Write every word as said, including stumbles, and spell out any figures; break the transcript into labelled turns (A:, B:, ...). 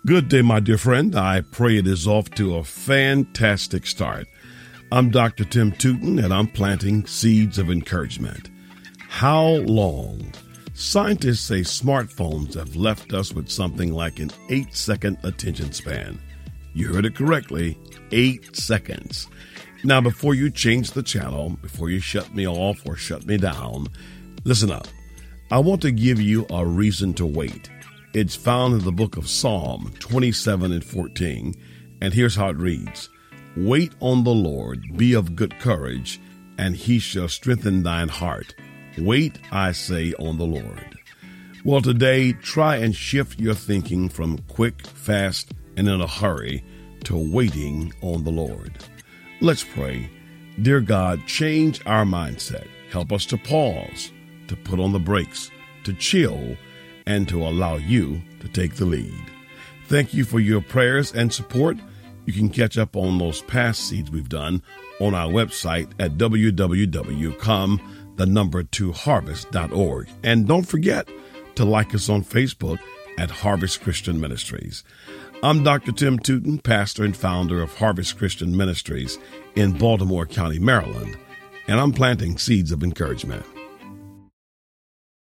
A: Good day, my dear friend. I pray it is off to a fantastic start. I'm Doctor Tim Tootin, and I'm planting seeds of encouragement. How long? Scientists say smartphones have left us with something like an eight-second attention span. You heard it correctly, eight seconds. Now, before you change the channel, before you shut me off or shut me down, listen up. I want to give you a reason to wait. It's found in the book of Psalm twenty-seven and fourteen, and here's how it reads. Wait on the Lord, be of good courage, and he shall strengthen thine heart. Wait, I say, on the Lord. Well, today, try and shift your thinking from quick, fast, and in a hurry to waiting on the Lord. Let's pray. Dear God, change our mindset. Help us to pause, to put on the brakes, to chill, and to allow you to take the lead. Thank you for your prayers and support. You can catch up on those past seeds we've done on our website at w w w dot com, the number two harvest dot org. And don't forget to like us on Facebook at Harvest Christian Ministries. I'm Doctor Tim Tootin, pastor and founder of Harvest Christian Ministries in Baltimore County, Maryland, and I'm planting seeds of encouragement.